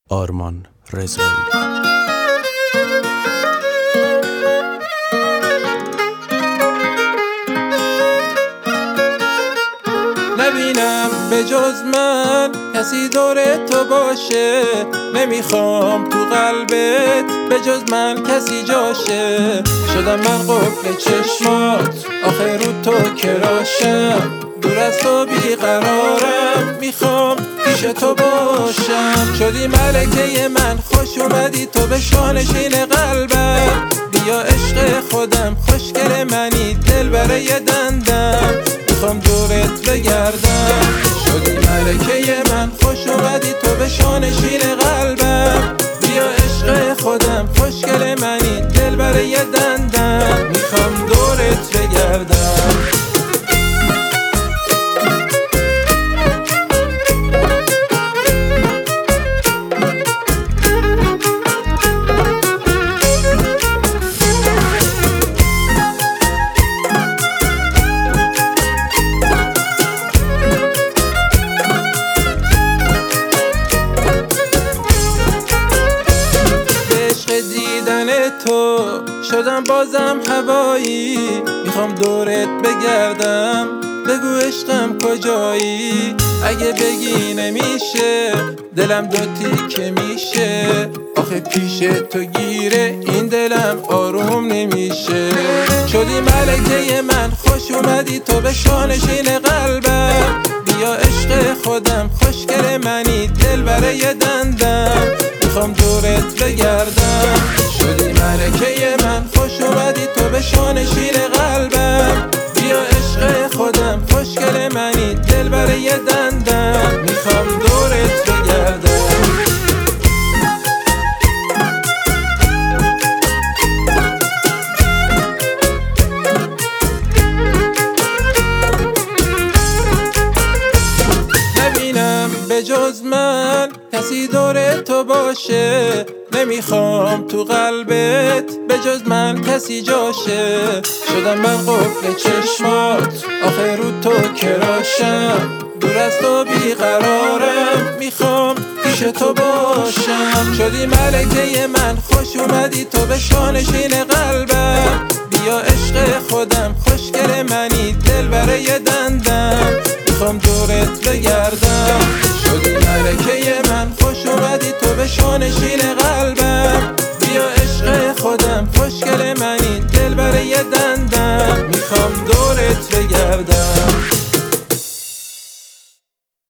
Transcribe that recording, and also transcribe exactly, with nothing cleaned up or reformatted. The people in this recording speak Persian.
آرمان رضایی. نبینم به جز من کسی دور تو باشه، نمیخوام تو قلبت به جز من کسی جاشه. شدم من قفل چشمات آخه رو تو کراشم، دور از تو بیقرارم میخوام پیش تو باشم. شدی ملکه من خوش اومدی تو به شانشین قلبم، بیا عشق خودم خوشگل منی دل برای دندم، میخوام دورت بگردم. شدی ملکه من خوش اومدی تو به شانشین قلبم، بیا عشق خودم خوشگل منی دل برای دندم، میخوام دورت بگردم. تو شدم بازم هوایی، میخوام دورت بگردم، بگو عشقم کجایی. اگه بگی نمیشه دلم دو تیکه میشه، آخه پیش تو گیره این دلم آروم نمیشه. شدی ملکه من خوش اومدی تو به شانشین قلبم، بیا عشق خودم خوشگل منی دل برای دندم، میخوام دورت بگردم. شدی ملکه من خوش اومدی تو به شانشین قلبم، بیا عشق خودم خوشگل منی دل برای دندم، میخوام دورت بگردم. نبینم به جز من کسی دور تو باشه، نمیخوام تو قلبت به جز من کسی جاشه. شدم من قفل چشمات آخه رو تو کراشم، دور از تو بیقرارم میخوام پیش تو باشم. شدی ملکه من خوش اومدی تو به شانشین قلبم، بیا عشق خودم خوشگل منی دل برای دندم، میخوام دورت بگردم. شدی ملکه من خوش اومدی تو به شانشین